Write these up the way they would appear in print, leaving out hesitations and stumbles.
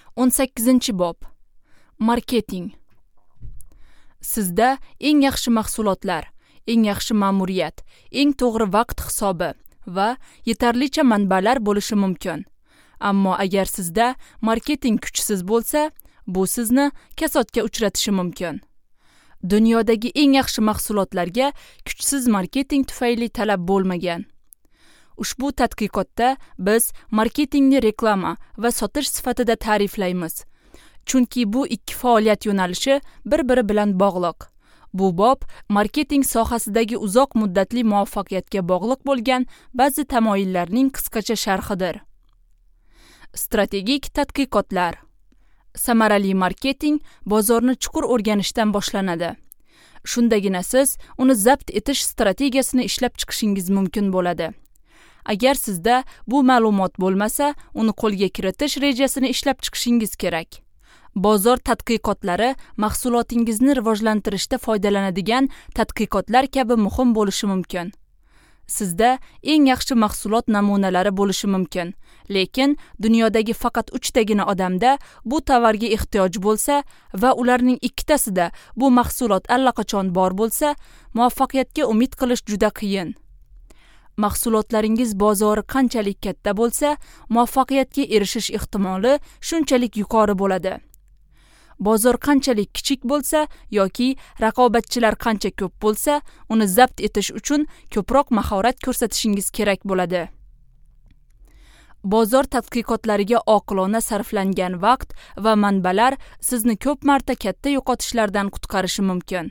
18-bob. Marketing. Sizda eng yaxshi mahsulotlar, eng yaxshi ma'muriyat, eng to'g'ri vaqt hisobi va yetarlicha manbalar bo'lishi mumkin. Ammo agar sizda marketing kuchsiz bo'lsa, bu sizni kasodga uchratishi mumkin. Dunyodagi eng yaxshi mahsulotlarga kuchsiz marketing tufayli talab bo'lmagan. Ushbu tadqiqotda biz marketingni reklama va sotish sifatida ta'riflaymiz. Chunki bu ikki faoliyat yo'nalishi bir-biri bilan bog'liq. Bu bob marketing sohasidagi uzoq muddatli muvaffaqiyatga bog'liq bo'lgan ba'zi tamoyillarning qisqacha sharhidir. Strategik tadqiqotlar. Samarali marketing bozorni chuqur o'rganishdan boshlanadi. Shundagina siz uni zabt etish strategiyasini ishlab chiqishingiz mumkin bo'ladi. Agar sizda bu ma'lumot bo'lmasa, uni qo'lga kiritish rejasini ishlab chiqishingiz kerak. Bozor tadqiqotlari mahsulotingizni rivojlantirishda foydalanadigan tadqiqotlar kabi muhim bo'lishi mumkin. Sizda eng yaxshi mahsulot namunalari bo'lishi mumkin, lekin dunyodagi faqat 3 tagina odamda bu tovarga ehtiyoj bo'lsa va ularning ikkitasida bu mahsulot allaqachon bor bo'lsa, muvaffaqiyatga umid qilish juda qiyin. Mahsulotlaringiz bozori qanchalik katta bo'lsa, muvaffaqiyatga erishish ehtimoli shunchalik yuqori bo'ladi. Bozor qanchalik kichik bo'lsa yoki raqobatchilar qancha ko'p bo'lsa, uni zabt etish uchun ko'proq mahorat ko'rsatishingiz kerak bo'ladi. Bozor tadqiqotlariga oqilona sarflangan vaqt va manbalar sizni ko'p marta katta yo'qotishlardan qutqarishi mumkin.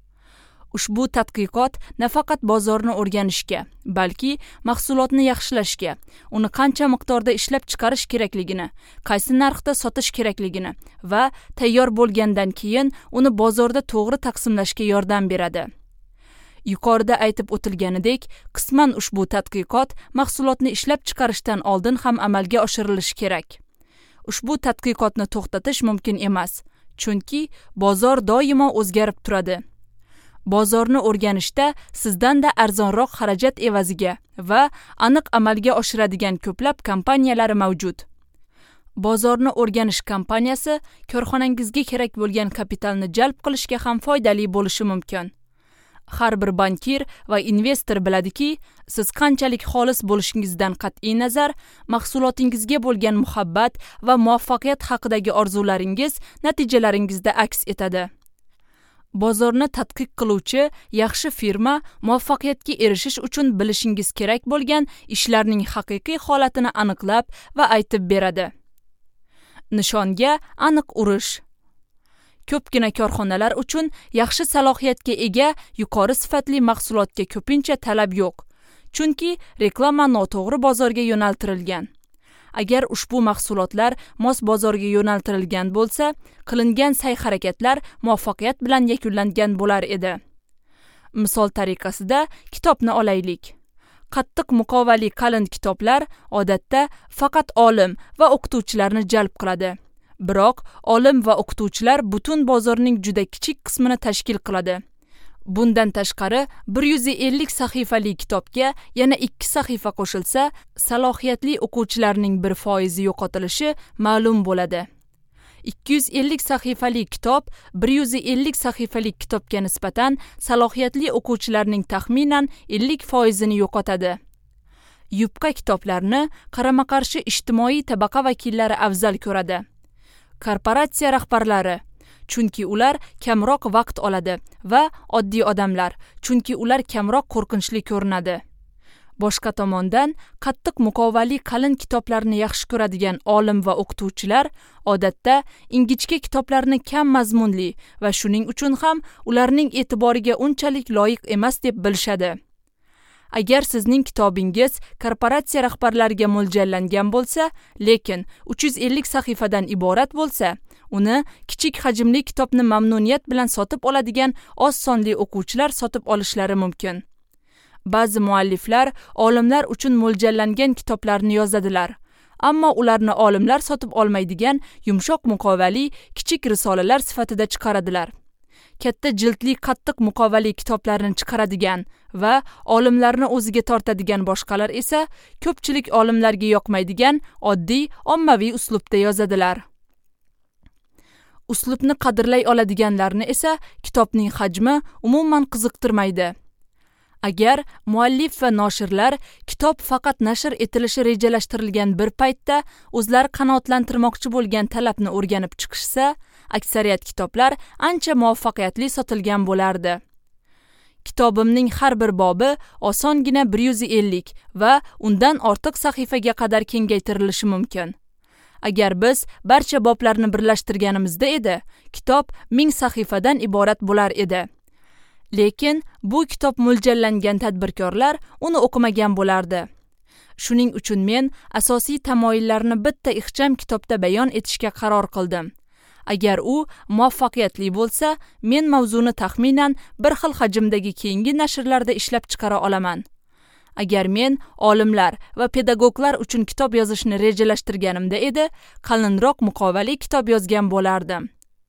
Ushbu tadqiqot nafaqat bozorni o'rganishga, balki mahsulotni yaxshilashga, uni qancha miqdorda ishlab chiqarish kerakligini, qaysi narxda sotish kerakligini va tayyor bo'lgandan keyin uni bozorda to'g'ri taqsimlashga yordam beradi. Yuqorida aytib o'tilganidek, qisman ushbu tadqiqot mahsulotni ishlab chiqarishdan oldin ham amalga oshirilishi kerak. Ushbu tadqiqotni to'xtatish mumkin emas, chunki bozor doimo o'zgarib turadi. Bozorni o'rganishda sizdanda arzonroq xarajat evaziga va aniq amalga oshiradigan ko'plab kompaniyalar mavjud. Bozorni o'rganish kompaniyasi korxonangizga kerak bo'lgan kapitalni jalb qilishga ham foydali bo'lishi mumkin. Har bir bankir va investor biladiki, siz qanchalik xolis bo'lishingizdan qat'iy nazar, mahsulotingizga bo'lgan muhabbat va muvaffaqiyat haqidagi orzularingiz natijalaringizda aks etadi. Bozorni tadqiq qiluvchi yaxshi firma muvaffaqiyatga erishish uchun bilishingiz kerak bo'lgan ishlarning haqiqiy holatini aniqlab va aytib beradi. Nishonga aniq urish. Ko'pgina korxonalar uchun yaxshi salohiyatga ega yuqori sifatli mahsulotga ko'pincha talab yo'q, chunki reklama noto'g'ri bozorga yo'naltirilgan. Agar ushbu mahsulotlar mos bozorga yo'naltirilgan bo'lsa, qilingan sa'y-harakatlar muvaffaqiyat bilan yakunlangan bo'lar edi. Misol tariqasida kitobni olaylik. Qattiq muqovali qalin kitoblar odatda faqat olim va o'qituvchilarni jalb qiladi. Biroq olim va o'qituvchilar butun bozorning juda kichik qismini tashkil qiladi. Bundan tashqari 150 sahifali kitobga yana 2 sahifa qo'shilsa, salohiyatli o'quvchilarning 1% yo'qotilishi ma'lum bo'ladi. 250 sahifali kitob 150 sahifali kitobga nisbatan salohiyatli o'quvchilarning taxminan 50% yo'qotadi. Yupqa kitoblarni qarama-qarshi ijtimoiy tabaqa vakillari afzal ko'radi. Korporatsiya rahbarlari, chunki ular kamroq vaqt oladi va oddiy odamlar, chunki ular kamroq qo'rqinchli ko'rinadi. Boshqa tomondan, qattiq muqovali qalin kitoblarni yaxshi ko'radigan olim va o'qituvchilar odatda ingichka kitoblarni kam mazmunli va shuning uchun ham ularning e'tiboriga unchalik loyiq emas deb bilishadi. Agar sizning kitobingiz korporatsiya rahbarlariga mo'ljallangan bo'lsa, lekin 350 sahifadan iborat bo'lsa, uni kichik hajmli kitobni mamnuniyat bilan sotib oladigan oz sonli o'quvchilar sotib olishlari mumkin. Ba'zi mualliflar olimlar uchun mo'ljallangan kitoblarni yozadilar, ammo ularni olimlar sotib olmaydigan yumshoq muqovali kichik risolalar sifatida chiqaradilar. Katta jildli qattiq muqovali kitoblarni chiqaradigan va olimlarni o'ziga tortadigan boshqalar esa ko'pchilik olimlarga yoqmaydigan oddiy ommaviy uslubda yozadilar. Uslubni qadrlay oladiganlarni esa kitobning hajmi umuman qiziqtirmaydi. Agar muallif va noshirlar kitob faqat nashr etilishi rejalashtirilgan bir paytda o'zlari qanoatlantirmoqchi bo'lgan talabni o'rganib chiqishsa, aksariyat kitoblar ancha muvaffaqiyatli sotilgan bo'lardi. Kitobimning har bir bobi osongina 150 va undan ortiq sahifaga qadar kengaytirilishi mumkin. Agar biz barcha boblarni birlashtirganimizda edi, kitob 1000 sahifadan iborat bo'lar edi. Lekin bu kitob mo'ljallangan tadbirkorlar uni o'qimagan bo'lardi. Shuning uchun men asosiy tamoyillarni bitta ixcham kitobda bayon etishga qaror qildim. Agar u muvaffaqiyatli bo'lsa, men mavzuni taxminan bir xil hajmdagi keyingi nashrlarda ishlab chiqara olaman. Agar men olimlar va pedagoglar uchun kitob yozishni rejalashtirganimda edi, qalinroq muqovali kitob yozgan bo'lardim.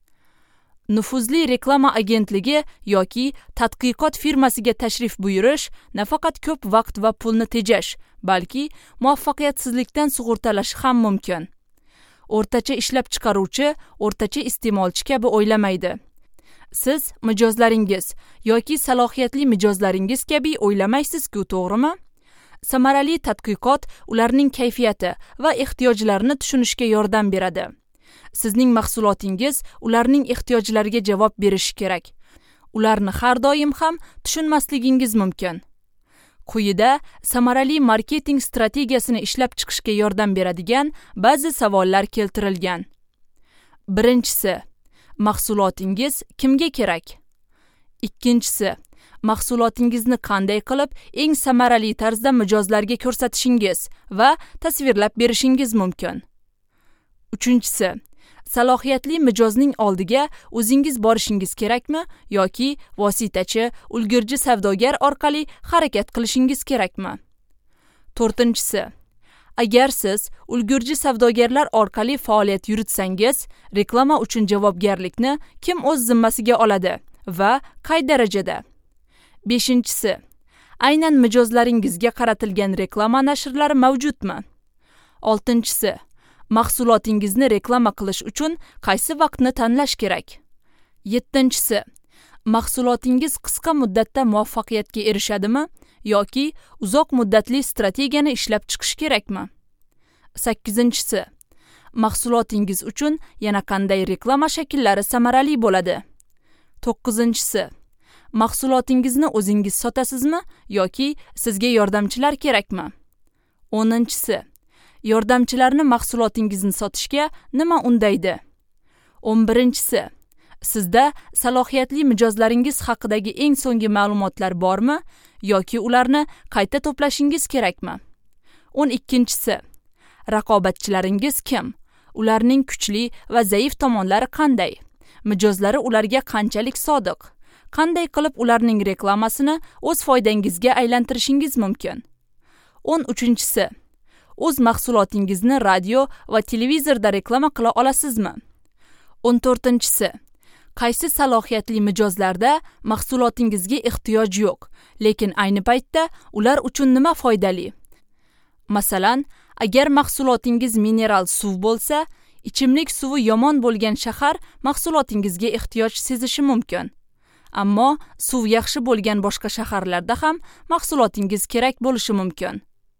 Nufuzli reklama agentligi yoki tadqiqot firmasiga tashrif buyurish nafaqat ko'p vaqt va pulni tejash, balki muvaffaqiyatsizlikdan sug'urtalashi ham mumkin. O'rtacha ishlab chiqaruvchi, o'rtacha iste'molchi kabi o'ylamaydi. Siz mijozlaringiz yoki salohiyatli mijozlaringiz kabi o'ylamaysiz-ku, to'g'rimi? Samarali tadqiqot ularning kayfiyati va ehtiyojlarini tushunishga yordam beradi. Sizning mahsulotingiz ularning ehtiyojlariga javob berishi kerak. Ularni har doim ham tushunmasligingiz mumkin. Quyida samarali marketing strategiyasini ishlab chiqishga yordam beradigan ba'zi savollar keltirilgan. Birinchisi, mahsulotingiz kimga kerak? Ikkinchisi, mahsulotingizni qanday qilib eng samarali tarzda mijozlarga ko'rsatishingiz va tasvirlab berishingiz mumkin? Uchinchisi, salohiyatli mijozning oldiga o'zingiz borishingiz kerakmi yoki vositachi, ulgurji savdogar orqali harakat qilishingiz kerakmi? To'rtinchisi, agar siz ulgurji savdogarlar orqali faoliyat yuritsangiz, reklama uchun javobgarlikni kim o'z zimmasiga oladi va qay darajada? Beshinchisi, aynan mijozlaringizga qaratilgan reklama nashrlari mavjudmi? Oltinchisi, mahsulotingizni reklama qilish uchun qaysi vaqtni tanlash kerak? Yettinchisi, mahsulotingiz qisqa muddatda muvaffaqiyatga erishadimi yoki uzoq muddatli strategiyani ishlab chiqish kerakmi? Sakkizinchisi, mahsulotingiz uchun yana qanday reklama shakllari samarali bo'ladi? To'qqizinchisi, mahsulotingizni o'zingiz sotasizmi yoki sizga yordamchilar kerakmi? O'ninchisi, yordamchilarni mahsulotingizni sotishga nima undaydi? 11-si, sizda salohiyatli mijozlaringiz haqidagi eng so'nggi ma'lumotlar bormi yoki ularni qayta to'plashingiz kerakmi? 12-si, raqobatchilaringiz kim? Ularning kuchli va zaif tomonlari qanday? Mijozlari ularga qanchalik sodiq? Qanday qilib ularning reklamasini o'z foydangizga aylantirishingiz mumkin? 13-si, o'z mahsulotingizni radio va televizorda reklama qila olasizmi? 14-si, qaysi salohiyatli mijozlarda mahsulotingizga ehtiyoj yo'q, lekin ayni paytda ular uchun nima foydali? Masalan, agar mahsulotingiz mineral suv bo'lsa, ichimlik suvi yomon bo'lgan shahar mahsulotingizga ehtiyoj sezishi mumkin. Ammo suv yaxshi bo'lgan boshqa shaharlarda ham mahsulotingiz kerak bo'lishi mumkin.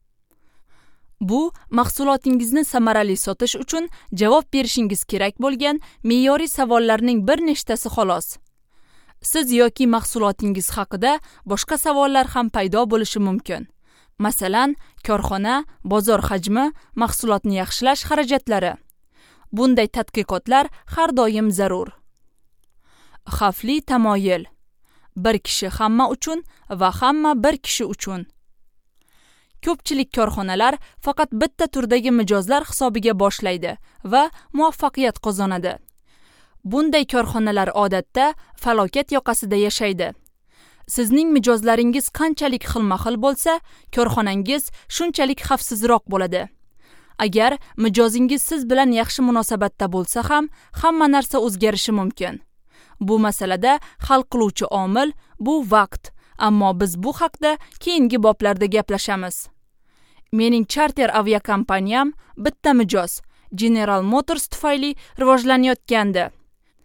Bu mahsulotingizni samarali sotish uchun javob berishingiz kerak bo'lgan me'yoriy savollarning bir nechtasi xolos. Siz yoki mahsulotingiz haqida boshqa savollar ham paydo bo'lishi mumkin. Masalan, korxona, bozor hajmi, mahsulotni yaxshilash xarajatlari. Bunday tadqiqotlar har doim zarur. Xavfli tamoyil. Bir kishi hamma uchun va hamma bir kishi uchun. Ko'pchilik korxonalar faqat bitta turdagi mijozlar hisobiga boshlaydi va muvaffaqiyat qozonadi. Bunday korxonalar odatda falokat yoqasida yashaydi. Sizning mijozlaringiz qanchalik xilma-xil bo'lsa, korxonangiz shunchalik xavfsizroq bo'ladi. Agar mijozingiz siz bilan yaxshi munosabatda bo'lsa ham, hamma narsa o'zgarishi mumkin. Bu masalada hal qiluvchi omil bu vaqt, ammo biz bu haqda keyingi boblarda gaplashamiz. Mening charter aviakompaniyam bitta mijoz, General Motors tufayli rivojlanayotgandi.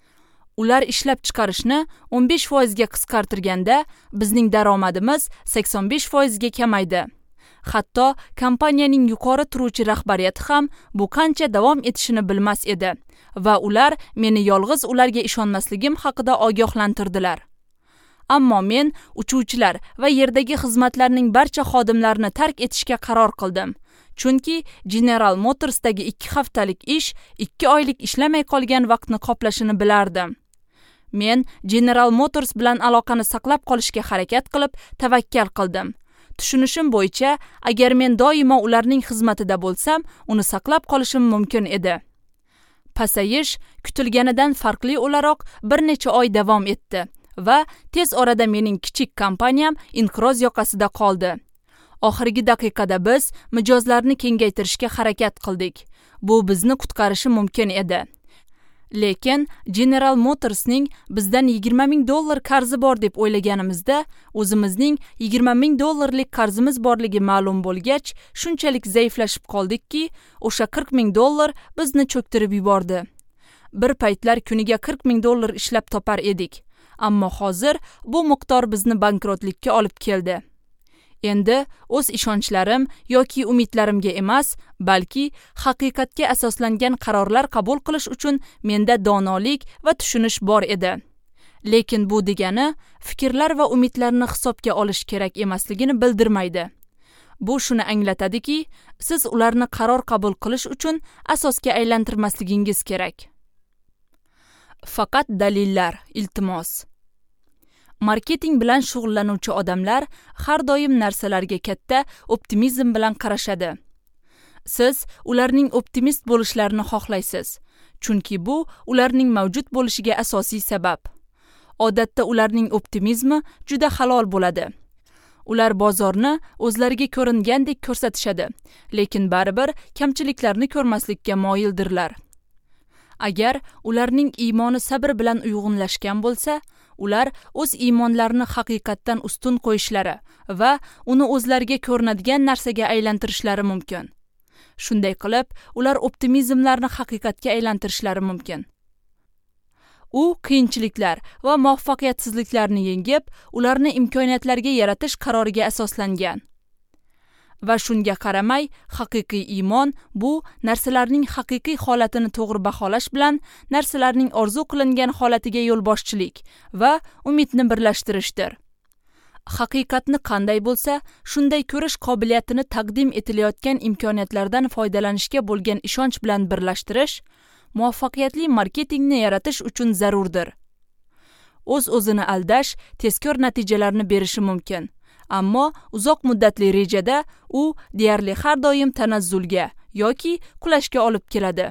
Ular ishlab chiqarishni 15% ga qisqartirganda, bizning daromadimiz 85% ga kamaydi. Hatto kompaniyaning yuqori turuvchi rahbariyati ham bu qancha davom etishini bilmas edi va ular meni yolg'iz ularga ishonmasligim haqida ogohlantirdilar. Ammo men uchuvchilar va yerdagi xizmatlarning barcha xodimlarini tark etishga qaror qildim. Chunki General Motorsdagi 2 haftalik ish 2 oylik ishlamay qolgan vaqtni qoplashini bilardim. Men General Motors bilan aloqani saqlab qolishga harakat qilib, tavakkal qildim. Tushunishim bo'yicha, agar men doimo ularning xizmatida bo'lsam, uni saqlab qolishim mumkin edi. Pasayish kutilganidan farqli o'laroq bir necha oy davom etdi va tez orada mening kichik kompaniyam inqiroz yoqasida qoldi. Oxirgi daqiqada biz mijozlarni kengaytirishga harakat qildik. Bu bizni qutqarishi mumkin edi. Lekin General Motorsning bizdan $20,000 qarzi bor deb o'ylaganimizda, o'zimizning $20,000 qarzimiz borligi ma'lum bo'lgach, shunchalik zaiflashib qoldikki, o'sha $40,000 bizni cho'ktirib yubordi. Bir paytlar kuniga $40,000 ishlab topar edik, ammo hozir bu miqdor bizni bankrotlikka olib keldi. Endi o'z ishonchlarim yoki umidlarimga emas, balki haqiqatga asoslangan qarorlar qabul qilish uchun menda donolik va tushunish bor edi. Lekin bu degani fikrlar va umidlarni hisobga olish kerak emasligini bildirmaydi. Bu shuni anglatadiki, siz ularni qaror qabul qilish uchun asosga aylantirmasligingiz kerak. Faqat dalillar, iltimos. Marketing bilan shug'ullanuvchi odamlar har doim narsalarga katta optimizm bilan qarashadi. Siz ularning optimist bo'lishlarini xohlaysiz, chunki bu ularning mavjud bo'lishiga asosiy sabab. Odatda ularning optimizmi juda halol bo'ladi. Ular bozorni o'zlariga ko'ringandek ko'rsatishadi, lekin baribir kamchiliklarni ko'rmaslikka moyildirlar. Agar ularning iymoni sabr bilan uyg'unlashgan bo'lsa, ular o'z iymonlarini haqiqatdan ustun qo'yishlari va uni o'zlariga ko'rinadigan narsaga aylantirishlari mumkin. Shunday qilib, ular optimizmlarni haqiqatga aylantirishlari mumkin. U qiyinchiliklar va muvaffaqiyatsizliklarni yengib, ularni imkoniyatlarga yaratish qaroriga asoslangan. Va shunga qaramay, haqiqiy iymon bu narsalarning haqiqiy holatini to'g'ri baholash bilan narsalarning orzu qilingan holatiga yo'lboshchilik va umidni birlashtirishdir. Haqiqatni qanday bo'lsa, shunday ko'rish qobiliyatini taqdim etilayotgan imkoniyatlardan foydalanishga bo'lgan ishonch bilan birlashtirish muvaffaqiyatli marketingni yaratish uchun zarurdir. O'z-o'zini aldash tezkor natijalarni berishi mumkin. Ammo uzoq muddatli rejada u deyarli har doim tanazzulga yoki qulashga olib keladi.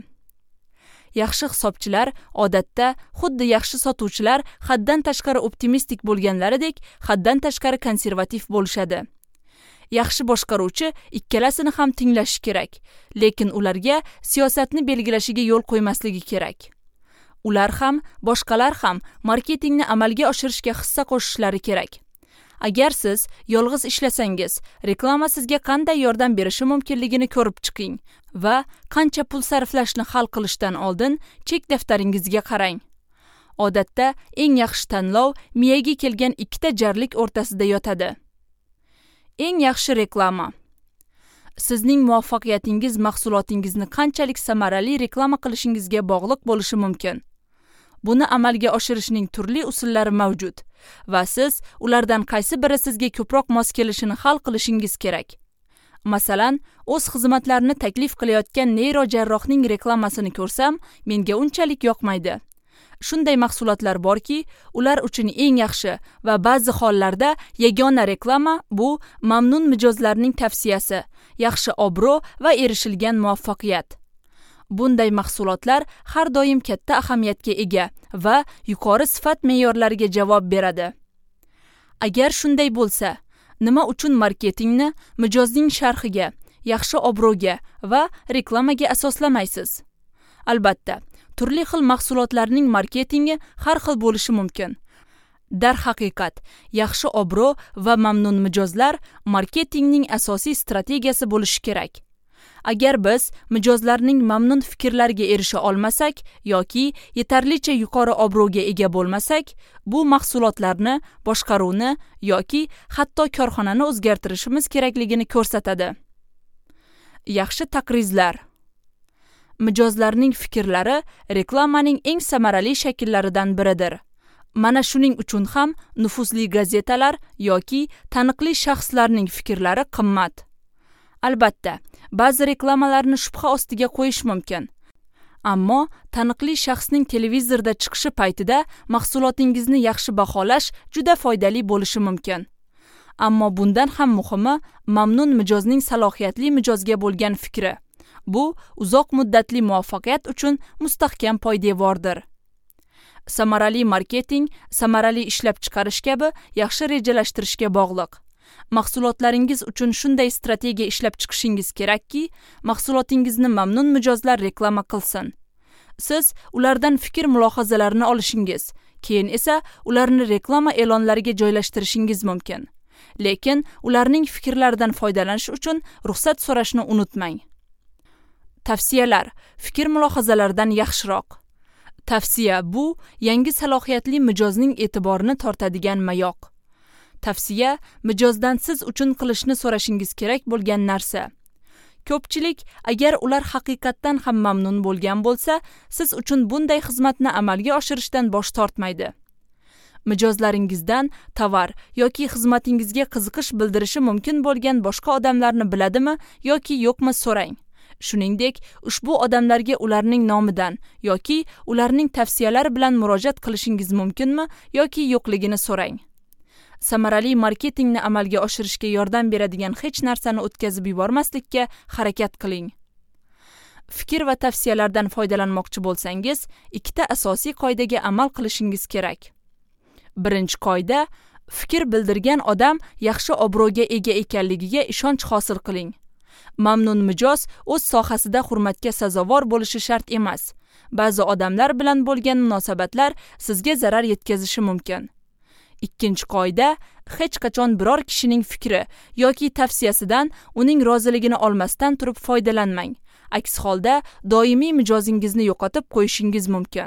Yaxshi hisobchilar odatda xuddi yaxshi sotuvchilar haddan tashqari optimistik bo'lganlaridek, haddan tashqari konservativ bo'lishadi. Yaxshi boshqaruvchi ikkalasini ham tinglashi kerak, lekin ularga siyosatni belgilashiga yo'l qo'ymasligi kerak. Ular ham, boshqalar ham marketingni amalga oshirishga hissa qo'shishlari kerak. Agar siz yolg'iz ishlasangiz, reklama sizga qanday yordam berishi mumkinligini ko'rib chiqing va qancha pul sarflashni hal qilishdan oldin chek daftaringizga qarang. Odatda eng yaxshi tanlov miyaga kelgan ikkita jarlik o'rtasida yotadi. Eng yaxshi reklama. Sizning muvaffaqiyatingiz mahsulotingizni qanchalik samarali reklama qilishingizga bog'liq bo'lishi mumkin. Buni amalga oshirishning turli usullari mavjud va siz ulardan qaysi biri sizga ko'proq mos kelishini hal qilishingiz kerak. Masalan, o'z xizmatlarini taklif qilayotgan neyrojarrohning reklamasini ko'rsam, menga unchalik yoqmaydi. Shunday mahsulotlar borki, ular uchun eng yaxshi va ba'zi hollarda yagona reklama bu mamnun mijozlarning tavsiyasi, yaxshi obro' va erishilgan muvaffaqiyat. Bunday mahsulotlar har doim katta ahamiyatga ega va yuqori sifat me'yorlariga javob beradi. Agar shunday bo'lsa, nima uchun marketingni mijozning sharhiga, yaxshi obro'ga va reklamaga asoslamaysiz? Albatta, turli xil mahsulotlarning marketingi har xil bo'lishi mumkin. Darhaqiqat, yaxshi obro' va mamnun mijozlar marketingning asosiy strategiyasi bo'lishi kerak. agar biz mijozlarning mamnun fikrlariga erisha olmasak yoki yetarlicha yuqori obro'ga ega bo'lmasak, bu mahsulotlarni, boshqaruvni yoki hatto korxonani o'zgartirishimiz kerakligini ko'rsatadi. Yaxshi taqrizlar. Mijozlarning fikrlari reklamaning eng samarali shakllaridan biridir. Mana shuning uchun ham nufuzli gazetalar yoki taniqli shaxslarning fikrlari qimmat. Albatta, ba'zi reklamalarni shubha ostiga qo'yish mumkin. Ammo taniqli shaxsning televizorda chiqishi paytida mahsulotingizni yaxshi baholash juda foydali bo'lishi mumkin. Ammo bundan ham muhimi mamnun mijozning salohiyatli mijozga bo'lgan fikri. Bu uzoq muddatli muvaffaqiyat uchun mustahkam poydevordir. Samarali marketing, samarali ishlab chiqarish kabi yaxshi rejalashtirishga bog'liq. Mahsulotlaringiz uchun shunday strategiya ishlab chiqishingiz kerakki, mahsulotingizni mamnun mijozlar reklama qilsin. Siz ulardan fikr-mulohazalarini olishingiz, keyin esa ularni reklama e'lonlariga joylashtirishingiz mumkin. Lekin ularning fikrlaridan foydalanish uchun ruxsat so'rashni unutmang. Tavsiyalar fikr-mulohazalardan yaxshiroq. Tavsiya bu yangi salohiyatli mijozning e'tiborini tortadigan mayoq. Tavsiya mijozdan siz uchun qilishni so'rashingiz kerak bo'lgan narsa. Ko'pchilik agar ular haqiqatdan ham mamnun bo'lgan bo'lsa, siz uchun bunday xizmatni amalga oshirishdan bosh tortmaydi. Mijozlaringizdan tovar yoki xizmatingizga qiziqish bildirishi mumkin bo'lgan boshqa odamlarni biladimi yoki yo'qmi so'rang. Shuningdek, ushbu odamlarga ularning nomidan yoki ularning tavsiyalari bilan murojaat qilishingiz mumkinmi yoki yo'qligini so'rang. Samarali marketingni amalga oshirishga yordam beradigan hech narsani o'tkazib yubormaslikka harakat qiling. Fikr va tavsiyalardan foydalanmoqchi bo'lsangiz, ikkita asosiy qoidaga amal qilishingiz kerak. Birinchi qoida, fikr bildirgan odam yaxshi obro'ga ega ekanligiga ishonch hosil qiling. Mamnun mijoz o'z sohasida hurmatga sazovor bo'lishi shart emas. Ba'zi odamlar bilan bo'lgan munosabatlar sizga zarar yetkazishi mumkin. Ikkinchi qoida, hech qachon biror kishining fikri yoki tavsiyasidan uning roziligini olmasdan turib foydalanmang. Aks holda doimiy mijozingizni yo'qotib qo'yishingiz mumkin.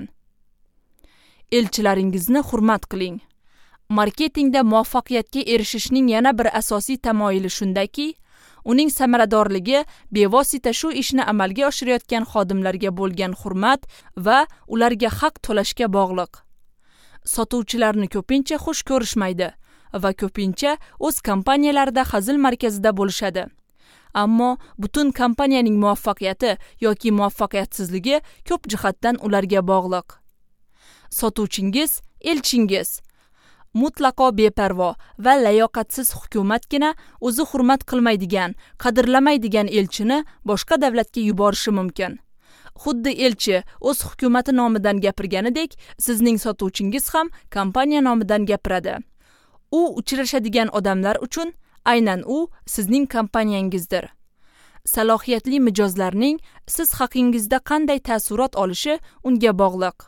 Elchilaringizni hurmat qiling. Marketingda muvaffaqiyatga erishishning yana bir asosiy tamoyili shundaki, uning samaradorligi bevosita shu ishni amalga oshirayotgan xodimlarga bo'lgan hurmat va ularga haq to'lashga bog'liq. Sotuvchilarni ko'pincha xush ko'rishmaydi va ko'pincha o'z kompaniyalarida hazil markazida bo'lishadi. Ammo butun kompaniyaning muvaffaqiyati yoki muvaffaqiyatsizligi ko'p jihatdan ularga bog'liq. Sotuvchingiz elchingiz. Mutlaqo beparvo va layoqatsiz hukumatgina o'zi hurmat qilmaydigan, qadrlamaydigan elchini boshqa davlatga yuborishi mumkin. Xuddi elchi o'z hukumati nomidan gapirganidek, sizning sotuvchingiz ham kompaniya nomidan gapiradi. U uchrashadigan odamlar uchun aynan u sizning kompaniyangizdir. Salohiyatli mijozlarning siz haqingizda qanday ta'sirot olishi unga bog'liq.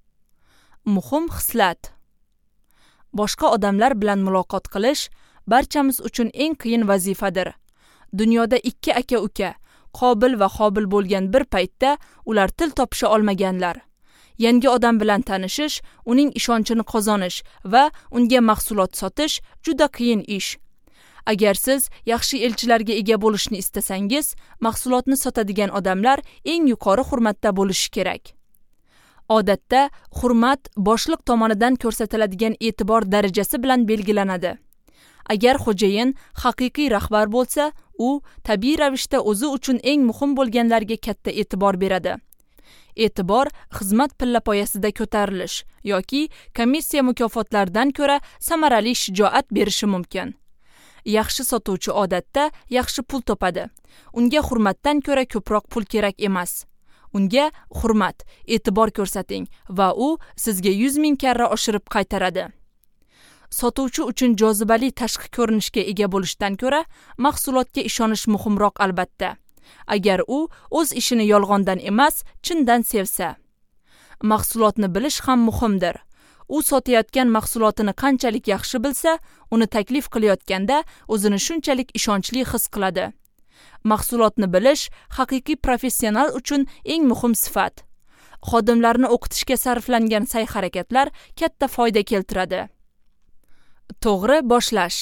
Muhim xislat. Boshqa odamlar bilan muloqot qilish barchamiz uchun eng qiyin vazifadir. Dunyoda ikki aka-uka, qobil va qobil bo'lgan bir paytda ular til topisha olmaganlar. Yangi odam bilan tanishish, uning ishonchini qozonish va unga mahsulot sotish juda qiyin ish. Agar siz yaxshi elchilarga ega bo'lishni istasangiz, mahsulotni sotadigan odamlar eng yuqori hurmatda bo'lishi kerak. Odatda hurmat boshliq tomonidan ko'rsatiladigan e'tibor darajasi bilan belgilanadi. Agar xo'jayin haqiqiy rahbar bo'lsa, u tabiiy ravishda o'zi uchun eng muhim bo'lganlarga katta e'tibor beradi. E'tibor xizmat pillapoyasida ko'tarilish yoki komissiya mukofotlaridan ko'ra samarali shijoat berishi mumkin. Yaxshi sotuvchi odatda yaxshi pul topadi. Unga hurmatdan ko'ra ko'proq pul kerak emas. Unga hurmat, e'tibor ko'rsating va u sizga 100 ming karra oshirib qaytaradi. Sotuvchi uchun jozibali tashqi ko'rinishga ega bo'lishdan ko'ra, mahsulotga ishonish muhimroq albatta. Agar u o'z ishini yolg'ondan emas, chindan sevsa. Mahsulotni bilish ham muhimdir. U sotayotgan mahsulotini qanchalik yaxshi bilsa, uni taklif qilayotganda o'zini shunchalik ishonchli his qiladi. Mahsulotni bilish haqiqiy professional uchun eng muhim sifat. Xodimlarni o'qitishga sarflangan sa'y-harakatlar katta foyda keltiradi. To'g'ri boshlash.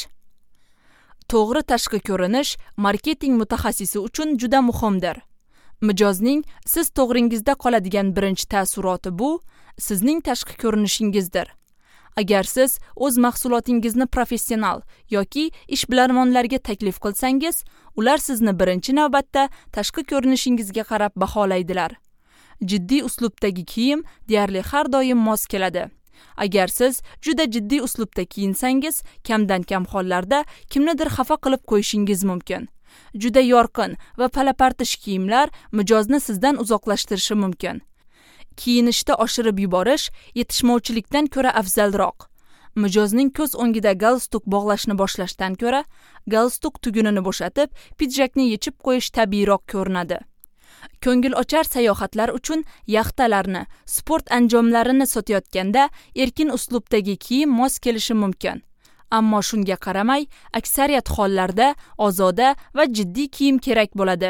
To'g'ri tashqi ko'rinish marketing mutaxassisi uchun juda muhimdir. Mijozning siz to'g'ringizda qoladigan birinchi ta'ssuroti bu sizning tashqi ko'rinishingizdir. Agar siz o'z mahsulotingizni professional yoki ishbilarmonlarga taklif qilsangiz, ular sizni birinchi navbatda tashqi ko'rinishingizga qarab baholaydilar. Jiddiy uslubdagi kiyim deyarli har doim mos keladi. Agar siz juda jiddiy uslubda kiyinsangiz, kamdan kam hollarda kimnidir xafa qilib qo'yishingiz mumkin. Juda yorqin va palapartish kiyimlar mijozni sizdan uzoqlashtirishi mumkin. Kiyinishda oshirib yuborish yetishmovchilikdan ko'ra afzalroq. Mijozning ko'z o'ngida galstuk bog'lashni boshlashdan ko'ra, galstuk tugunini bo'shatib, pidjakni yechib qo'yish tabiiyroq ko'rinadi. Ko'ngilochar sayohatlar uchun yaxtalarni, sport anjomlarini sotayotganda erkin uslubdagi kiyim mos kelishi mumkin. Ammo shunga qaramay, aksariyat hollarda ozoda va jiddiy kiyim kerak bo'ladi.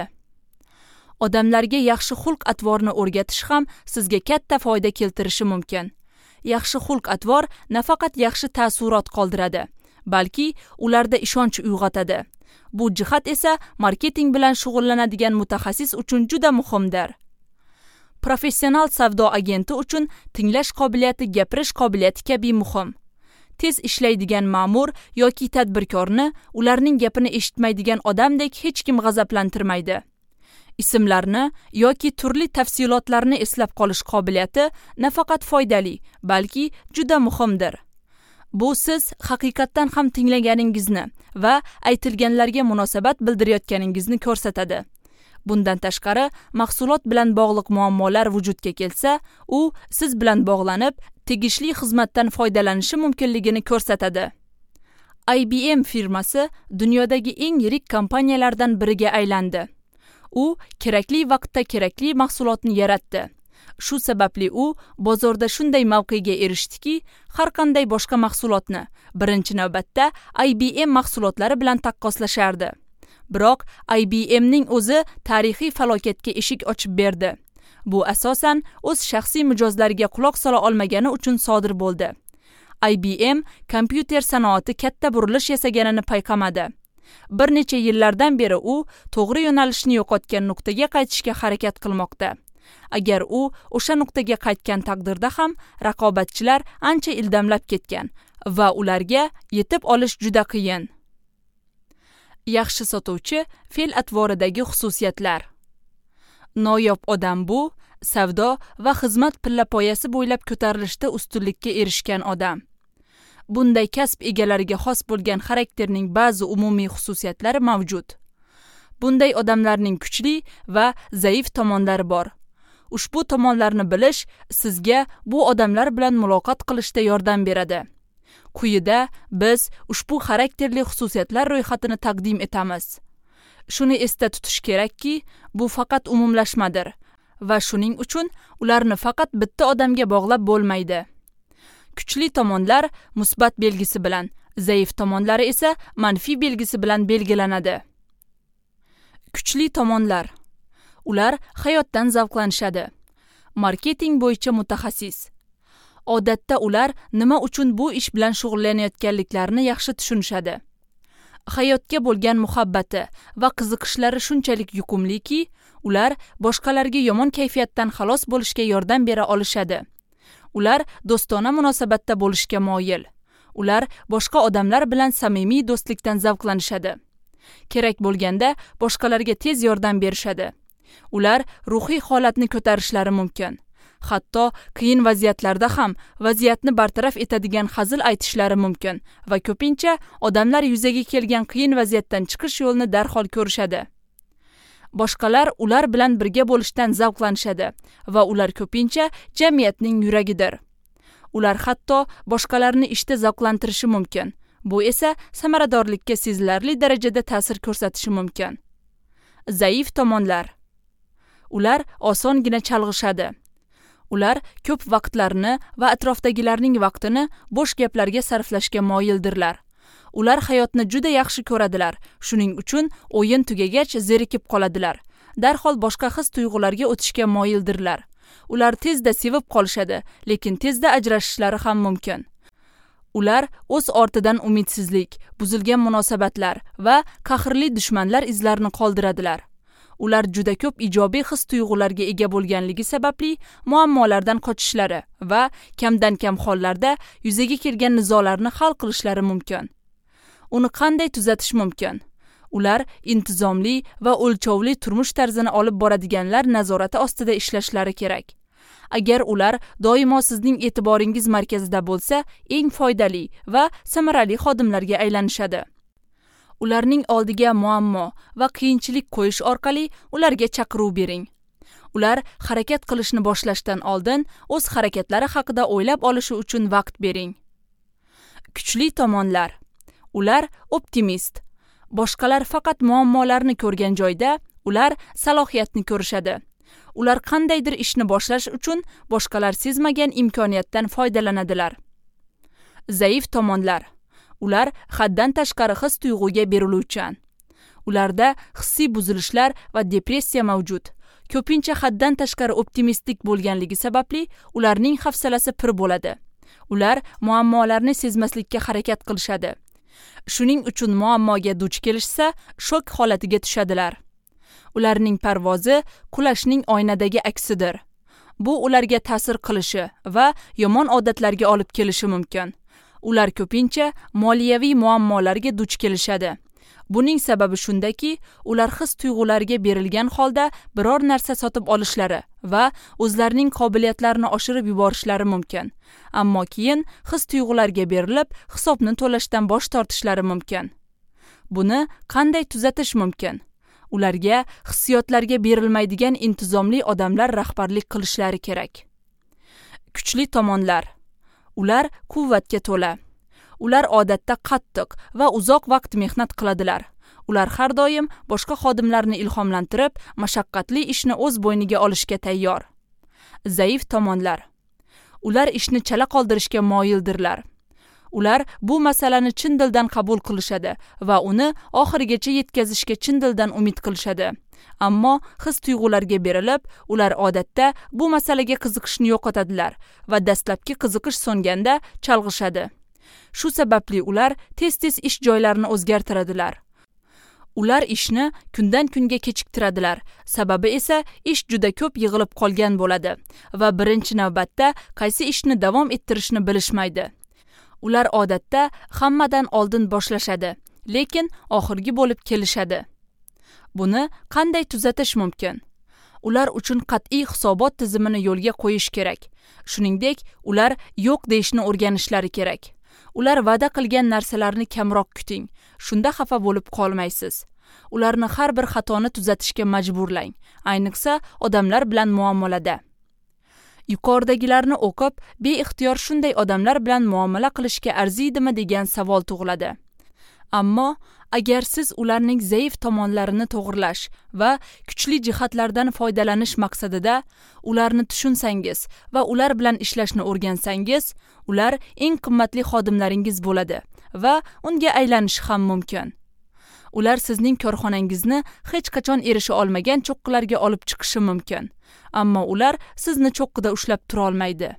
Odamlarga yaxshi xulq-atvorni o'rgatish ham sizga katta foyda keltirishi mumkin. Yaxshi xulq-atvor nafaqat yaxshi ta'ssurot qoldiradi, balki ularda ishonch uyg'otadi. Bu jihat esa marketing bilan shug'ullanadigan mutaxassis uchun juda muhimdir. Professional savdo agenti uchun tinglash qobiliyati gapirish qobiliyati kabi muhim. Tez ishlaydigan ma'mur yoki tadbirkorni ularning gapini eshitmaydigan odamdek hech kim g'azablantirmaydi. Ismlarni yoki turli tafsilotlarni eslab qolish qobiliyati nafaqat foydali, balki juda muhimdir. Bu siz haqiqatdan ham tinglaganingizni va aytilganlarga munosabat bildirayotganingizni ko'rsatadi. Bundan tashqari, mahsulot bilan bog'liq muammolar vujudga kelsa, u siz bilan bog'lanib, tegishli xizmatdan foydalanishi mumkinligini ko'rsatadi. IBM firmasi dunyodagi eng yirik kompaniyalardan biriga aylandi. U kerakli vaqtda kerakli mahsulotni yaratdi. Shu sababli u bozorda shunday mavqega erishdiki, har qanday boshqa mahsulotni birinchi navbatda IBM mahsulotlari bilan taqqoslashardi. Biroq IBMning o'zi tarixiy falokatga eshik ochib berdi. Bu asosan o'z shaxsiy mijozlariga quloq sola olmagani uchun sodir bo'ldi. IBM kompyuter sanoati katta burilish yasaganini payqamadi. Bir necha yillardan beri u to'g'ri yo'nalishni yo'qotgan nuqtaga qaytishga harakat qilmoqda. Agar u o'sha nuqtaga qaytgan taqdirda ham raqobatchilar ancha ildamlab ketgan va ularga yetib olish juda qiyin. Yaxshi sotuvchi fe'l-atvoridagi xususiyatlar. Noyob odam bu savdo va xizmat pillapoyasi bo'ylab ko'tarilishda ustunlikka erishgan odam. Bunday kasb egalariga xos bo'lgan xarakterning ba'zi umumiy xususiyatlari mavjud. Bunday odamlarning kuchli va zaif tomonlari bor. Ushbu tomonlarni bilish sizga bu odamlar bilan muloqot qilishda yordam beradi. Quyida biz ushbu xarakterli xususiyatlar ro'yxatini taqdim etamiz. Shuni esda tutish kerakki, bu faqat umumlashmadir va shuning uchun ularni faqat bitta odamga bog'lab bo'lmaydi. Kuchli tomonlar musbat belgisi bilan, zaif tomonlari esa manfiy belgisi bilan belgilanadi. Kuchli tomonlar. Ular hayotdan zavqlanishadi. Marketing bo'yicha mutaxassis. Odatda ular nima uchun bu ish bilan shug'ullanayotganliklarini yaxshi tushunishadi. Hayotga bo'lgan muhabbati va qiziqishlari shunchalik yuqumliki, ular boshqalarga yomon kayfiyatdan xalos bo'lishga yordam bera olishadi. Ular do'stona munosabatda bo'lishga moyil. Ular boshqa odamlar bilan samimiy do'stlikdan zavqlanishadi. Kerak bo'lganda boshqalarga tez yordam berishadi. Ular ruhiy holatni ko'tarishlari mumkin. Hatto qiyin vaziyatlarda ham vaziyatni bartaraf etadigan hazil aytishlari mumkin va ko'pincha odamlar yuzaga kelgan qiyin vaziyatdan chiqish yo'lini darhol ko'rishadi. Boshqalar ular bilan birga bo'lishdan zavqlanishadi va ular ko'pincha jamiyatning yuragidir. Ular hatto boshqalarni ishda zavqlantirishi mumkin. Bu esa samaradorlikka sezilarli darajada ta'sir ko'rsatishi mumkin. Zaif tomonlar. Ular osongina chalg'ishadi. Ular ko'p vaqtlarini va atrofdagilarning vaqtini bo'sh gaplarga sarflashga moyildirlar. Ular hayotni juda yaxshi ko'radilar. Shuning uchun o'yin tugagach zerikib qoladilar. Darhol boshqa his-tuyg'ularga o'tishga moyildirlar. Ular tezda sevib qolishadi, lekin tezda ajrashishlari ham mumkin. Ular o'z ortidan umidsizlik, buzilgan munosabatlar va qahrli dushmanlar izlarini qoldiradilar. Ular juda ko'p ijobiy his-tuyg'ularga ega bo'lganligi sababli muammolardan qochishlari va kamdan-kam hollarda yuzaga kelgan nizolarni hal qilishlari mumkin. Uni qanday tuzatish mumkin? Ular intizomli va o'lchovli turmush tarzini olib boradiganlar nazorati ostida ishlashlari kerak. Agar ular doimo sizning e'tiboringiz markazida bo'lsa, eng foydali va samarali xodimlarga aylanishadi. Ularning oldiga muammo va qiyinchilik qo'yish orqali ularga chaqiruv bering. Ular harakat qilishni boshlashdan oldin o'z harakatlari haqida o'ylab olishi uchun vaqt bering. Kuchli tomonlar. Ular optimist. Boshqalar faqat muammolarni ko'rgan joyda, ular salohiyatni ko'rishadi. Ular qandaydir ishni boshlash uchun boshqalar sezmagan imkoniyatdan foydalanadilar. Zaif tomonlar. Ular haddan tashqari his-tuyg'uga beriluvchan. Ularda hissiy buzilishlar va depressiya mavjud. Ko'pincha haddan tashqari optimistik bo'lganligi sababli ularning hafsalasi pir bo'ladi. Ular muammolarni sezmaslikka harakat qilishadi. Shuning uchun muammoga duch kelishsa, shok holatiga tushadilar. Ularning parvozi qulashning oynadagi aksidir. Bu ularga ta'sir qilishi va yomon odatlarga olib kelishi mumkin. Ular ko'pincha moliyaviy muammolarga duch kelishadi. Buning sababi shundaki, ular his-tuyg'ularga berilgan holda biror narsa sotib olishlari va o'zlarining qobiliyatlarini oshirib yuborishlari mumkin. Ammo keyin his-tuyg'ularga berilib, hisobni to'lashdan bosh tortishlari mumkin. Buni qanday tuzatish mumkin? Ularga hissiyotlarga berilmaydigan intizomli odamlar rahbarlik qilishlari kerak. Kuchli tomonlar. Ular quvvatga to'la. Ular odatda qattiq va uzoq vaqt mehnat qiladilar. Ular har doim boshqa xodimlarni ilhomlantirib, mashaqqatli ishni o'z bo'yniga olishga tayyor. Zaif tomonlar. Ular ishni chala qoldirishga moyildirlar. Ular bu masalani chin dildan qabul qilishadi va uni oxirigacha yetkazishga chin dildan umid qilishadi. Ammo his-tuyg'ularga berilib, ular odatda bu masalaga qiziqishni yo'qotadilar va dastlabki qiziqish so'nganda chalg'ishadi. Shu sababli ular tez-tez ish joylarini o'zgartiradilar. Ular ishni kundan-kunga kechiktiradilar. Sababi esa ish juda ko'p yig'ilib qolgan bo'ladi va birinchi navbatda qaysi ishni davom ettirishni bilishmaydi. Ular odatda hammadan oldin boshlashadi, lekin oxirgi bo'lib kelishadi. Buni qanday tuzatish mumkin? Ular uchun qat'iy hisobot tizimini yo'lga qo'yish kerak. Shuningdek, ular yo'q deyishni o'rganishlari kerak. Ular va'da qilgan narsalarni kamroq kuting. Shunda xafa bo'lib qolmaysiz. Ularni har bir xatoni tuzatishga majburlang, ayniqsa odamlar bilan muomalada. Yuqoridagilarni o'qib, beixtiyor shunday odamlar bilan muomala qilishga arziydimi degan savol tug'iladi. Ammo agar siz ularning zaif tomonlarini to'g'rilash va kuchli jihatlardan foydalanish maqsadida ularni tushunsangiz va ular bilan ishlashni o'rgansangiz, ular eng qimmatli xodimlaringiz bo'ladi va unga aylanishi ham mumkin. Ular sizning korxonangizni hech qachon erisha olmagan cho'qqilarga olib chiqishi mumkin. Ammo ular sizni cho'qqida ushlab tura olmaydi.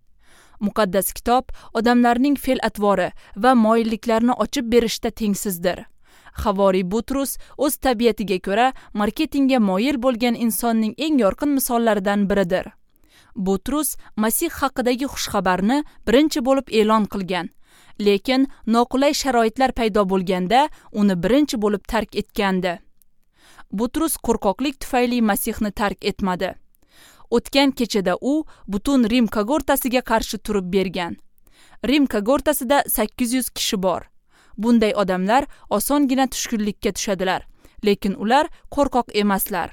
Muqaddas kitob odamlarning fe'l-atvori va moyilliklarini ochib berishda tengsizdir. Havoriy Butrus o'z tabiatiga ko'ra marketingga moyil bo'lgan insonning eng yorqin misollaridan biridir. Butrus Masih haqidagi xushxabarni birinchi bo'lib e'lon qilgan, lekin noqulay sharoitlar paydo bo'lganda uni birinchi bo'lib tark etgandi. Butrus qo'rqoqlik tufayli Masihni tark etmadi. O'tgan kechada u butun Rim kogortasiga qarshi turib bergan. Rim kogortasida 800 kishi bor. Bunday odamlar osongina tushkunlikka tushadilar, lekin ular qo'rqoq emaslar.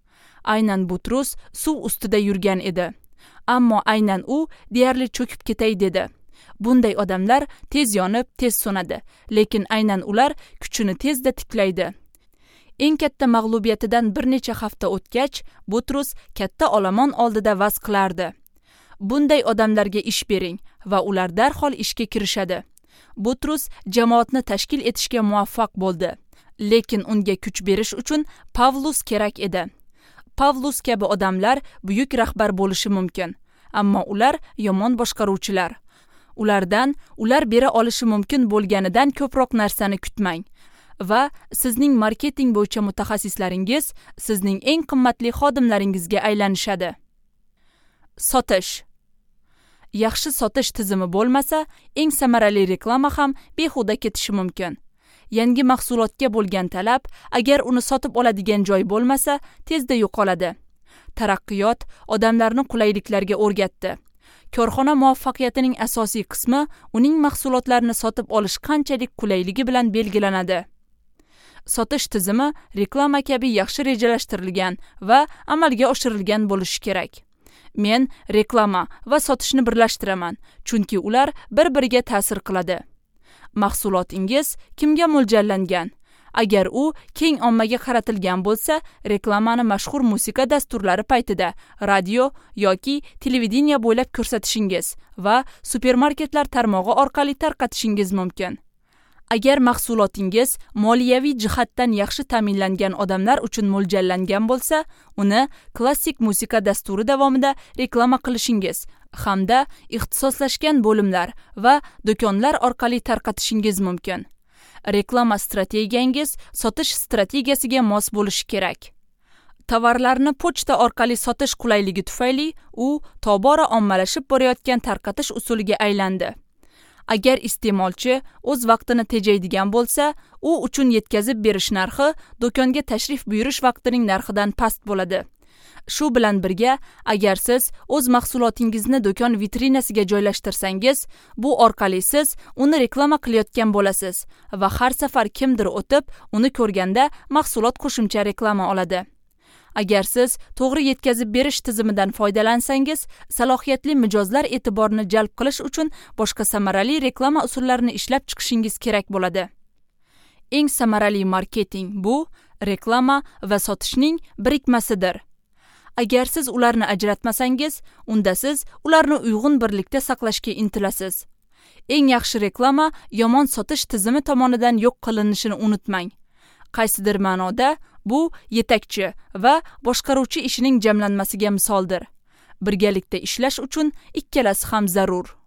Aynan Butrus suv ustida yurgan edi. Ammo aynan u deyarli cho'kib ketay dedi. Bunday odamlar tez yonib, tez so'nadi, lekin aynan ular kuchini tezda tiklaydi. Eng katta mag'lubiyatidan bir necha hafta o'tgach, Butrus katta olomon oldida va'z qilardi. Bunday odamlarga ish bering va ular darhol ishga kirishadi. Butrus jamoatni tashkil etishga muvaffaq bo'ldi, lekin unga kuch berish uchun Pavlus kerak edi. Pavlus kabi odamlar buyuk rahbar bo'lishi mumkin, ammo ular yomon boshqaruvchilar. Ulardan ular bera olishi mumkin bo'lganidan ko'proq narsani kutmang va sizning marketing bo'yicha mutaxassislaringiz sizning eng qimmatli xodimlaringizga aylanishadi. Sotish. Yaxshi sotish tizimi bo'lmasa, eng samarali reklama ham behuda ketishi mumkin. Yangi mahsulotga bo'lgan talab, agar uni sotib oladigan joy bo'lmasa, tezda yo'qoladi. Taraqqiyot odamlarni qulayliklarga o'rgatdi. Korxona muvaffaqiyatining asosiy qismi uning mahsulotlarini sotib olish qanchalik qulayligi bilan belgilanadi. Sotish tizimi reklama kabi yaxshi rejalashtirilgan va amalga oshirilgan bo'lishi kerak. Men reklama va sotishni birlashtiraman, chunki ular bir-biriga ta'sir qiladi. Mahsulotingiz kimga mo'ljallangan? Agar u keng ommaga qaratilgan bo'lsa, reklamani mashhur musiqa dasturlari paytida radio yoki televideniya bo'ylab ko'rsatishingiz va supermarketlar tarmog'i orqali tarqatishingiz mumkin. Agar mahsulotingiz moliyaviy jihatdan yaxshi ta'minlangan odamlar uchun mo'ljallangan bo'lsa, uni klassik musiqa dasturi davomida reklama qilishingiz hamda ixtisoslashgan bo'limlar va do'konlar orqali tarqatishingiz mumkin. Reklama strategiyangiz sotish strategiyasiga mos bo'lishi kerak. Tovarlarni pochta orqali sotish qulayligi tufayli u tobora ommalashib borayotgan tarqatish usuliga aylandi. Agar iste'molchi o'z vaqtini tejaydigan bo'lsa, u uchun yetkazib berish narxi do'konga tashrif buyurish vaqtining narxidan past bo'ladi. Shu bilan birga, agar siz o'z mahsulotingizni do'kon vitrinasiga joylashtirsangiz, bu orqali siz uni reklama qilayotgan bo'lasiz va har safar kimdir o'tib, uni ko'rganda mahsulot qo'shimcha reklama oladi. Agar siz to'g'ri yetkazib berish tizimidan foydalansangiz, salohiyatli mijozlar e'tiborini jalb qilish uchun boshqa samarali reklama usullarini ishlab chiqishingiz kerak bo'ladi. Eng samarali marketing bu reklama va sotishning birikmasidir. Agar siz ularni ajratmasangiz, unda siz ularni uyg'un birlikda saqlashga intilasiz. Eng yaxshi reklama yomon sotish tizimi tomonidan yo'q qilinishini unutmang. Qaysidir ma'noda bu yetakchi va boshqaruvchi ishining jamlanmasiga misoldir. Birgalikda ishlash uchun ikkalasi ham zarur.